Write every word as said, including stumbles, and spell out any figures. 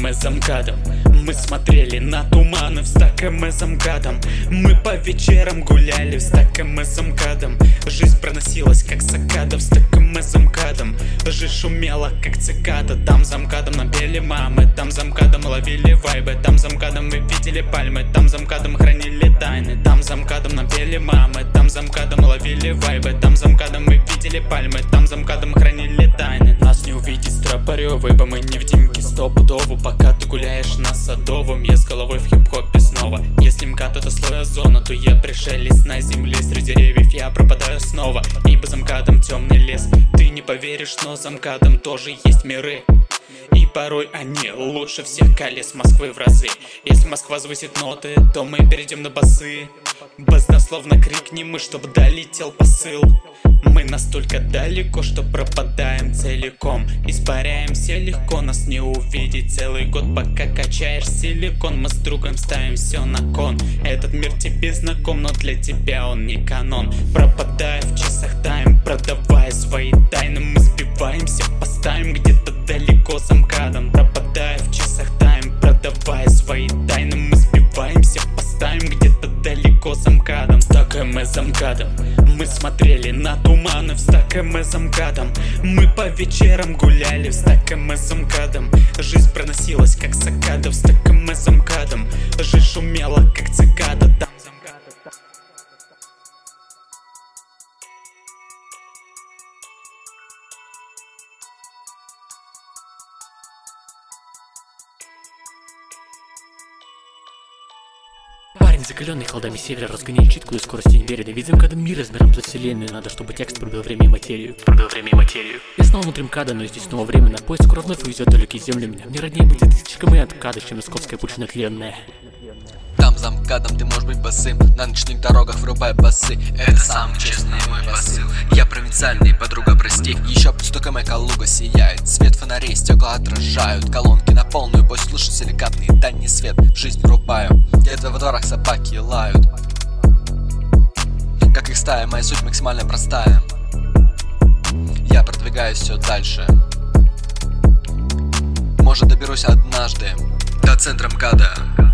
эс МКАДом. Мы смотрели на туманы в стак эм эс МКАДом. Мы по вечерам гуляли в стак эм эс МКАДом. Жизнь проносилась как цикада в стак эм эс МКАДом. Жизнь шумела как цикада. Там за МКАДом нам пели мамы, там за МКАДом ловили вайбы, там за МКАДом мы видели пальмы, там за МКАДом хранили тайны, там за МКАДом нам пели мамы, там за МКАДом ловили вайбы, там за мкадом мы видели пальмы, там за мкадом хранили тайны. Нас не увидеть стропорёвый, бо мы невидимки стопудово. Пока ты гуляешь на Садовом, я с головой в хип-хопе снова. Если МКАД это слой озона, то я пришелец на земле. Среди деревьев я пропадаю снова, ибо за МКАДом темный лес. Ты не поверишь, но за МКАДом тоже есть миры, и порой они лучше всех колес Москвы в разы. Если Москва завысит ноты, то мы перейдем на басы. Баснословно крикнем мы, чтоб долетел посыл. Мы настолько далеко, что пропадаем целиком. Испаряемся легко, нас не увидеть целый год. Пока качаешь силикон, мы с другом ставим все на кон. Этот мир тебе знаком, но для тебя он не канон. Пропадая в часах тайм, продавая свои тайны, мы сбиваемся, поставим где-то далеко за МКАДом. Пропадая в часах тайм, продавая свои тайны, мы сбиваемся, поставим где-то далеко за МКАДом. Стак эм эс МКАДом. Мы смотрели на туманы в стак эм эс МКАДом. Мы по вечерам гуляли в стак эм эс МКАДом. Жизнь проносилась как цикада в стак эм эс МКАДом. Жизнь шумела как цикада. Там за МКАДом. Парень, закаленный холодами севера, разгоняет читкую скорость неверенной. Ведь за МКАДом мир размером за вселенную. Надо, чтобы текст пробил время и материю. Пробил время и материю. Я снова внутри МКАДа, но здесь снова время. На поезд скоро вновь увезет далекие земли меня. Мне роднее будет тысячкам и от МКАДа, чем московская пучина тленная. Там за МКАДом ты можешь быть босым, на ночных дорогах врубай басы. Это самый честный мой посыл. Я провинциальный, подруга, прости. Еще под стуком Калуга сияет. Свет фонарей, стекла отражают. Колонки на полную, бой слушай силикатный дальний свет. Жизнь врубаю, где-то во дворах собаки лают. Как их стая, моя суть максимально простая. Я продвигаюсь все дальше. Может, доберусь однажды до центра МКАДа.